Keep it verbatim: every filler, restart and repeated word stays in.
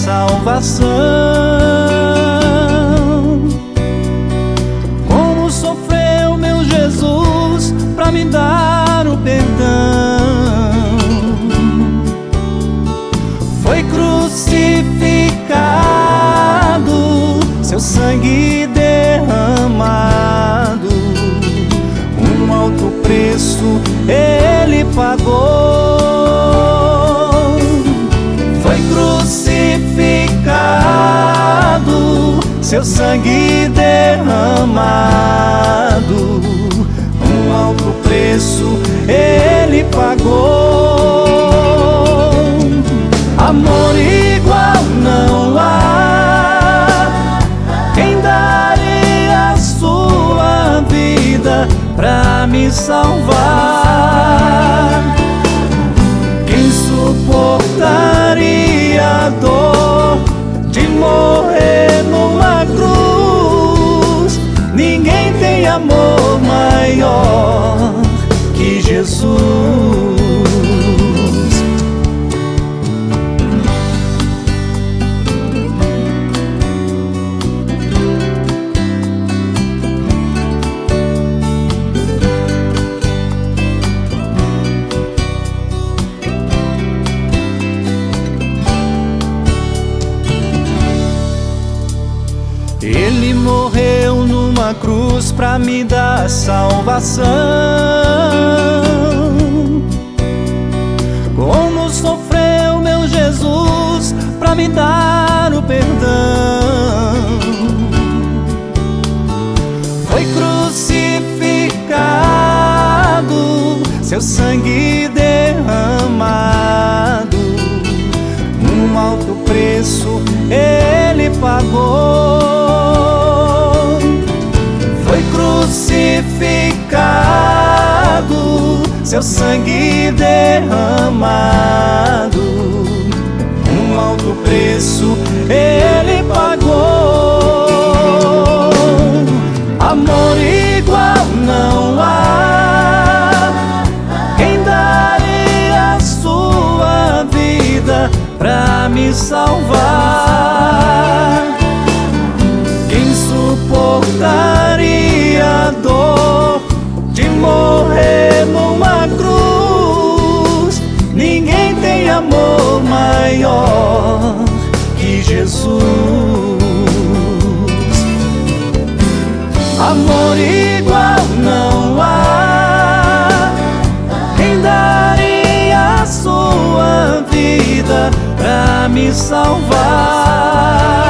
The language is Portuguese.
salvação. Como sofreu meu Jesus pra me dar o perdão. Foi crucificado, seu sangue derramado, um alto preço ele pagou. Foi crucificado, seu sangue derramado, um alto preço ele pagou. Amor igual não há, quem daria a sua vida pra me salvar? Quem suportaria a dor de morrer numa cruz? Ninguém tem amor maior que Jesus. Ele morreu numa cruz pra me dar salvação. Como sofreu meu Jesus pra me dar o perdão. Foi crucificado, seu sangue derramado, um alto preço ele pagou. Crucificado, seu sangue derramado, um alto preço ele pagou. Amor igual não há, quem daria a sua vida pra me salvar? Quem suportaria a dor de morrer numa cruz? Ninguém tem amor maior que Jesus. Amor igual não há, quem daria a sua vida pra me salvar?